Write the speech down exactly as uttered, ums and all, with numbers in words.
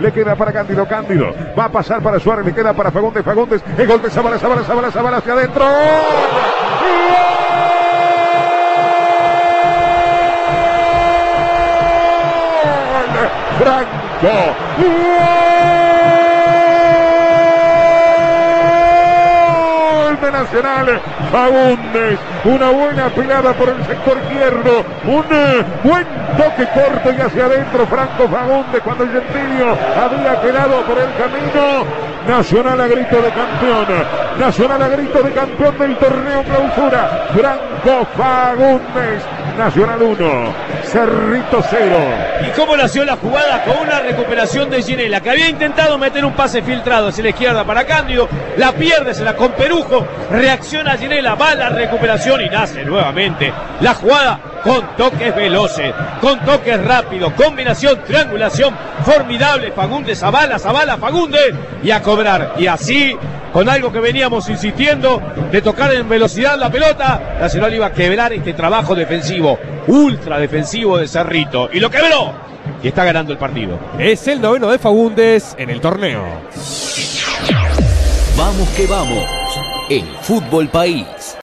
le queda para Cándido, Cándido, va a pasar para Suárez, le queda para Fagundes, Fagundes, el gol de Zabala, Zabala, Zabala, Zabala hacia adentro. Franco, gol de Nacional, Fagundes, una buena pilada por el sector izquierdo, un eh, buen toque corto y hacia adentro, Franco Fagundes, cuando Gentilio había quedado por el camino. Nacional a grito de campeón, Nacional a grito de campeón del torneo clausura, Franco Fagundes, Nacional uno, Cerrito cero. ¿Y cómo nació la jugada? Con una recuperación de Ginela, que había intentado meter un pase filtrado hacia la izquierda para Cándido, la pierde, se la con Perujo, reacciona Ginela, va a la recuperación y nace nuevamente la jugada con toques veloces, con toques rápidos, combinación, triangulación formidable, Fagundes, Zabala, Zabala, Fagundes, y a cobrar. Y así, con algo que veníamos insistiendo, de tocar en velocidad la pelota, Nacional iba a quebrar este trabajo defensivo, ultra defensivo de Cerrito, y lo quebró, y está ganando el partido. Es el noveno de Fagundes en el torneo. Vamos que vamos, el Fútbol País.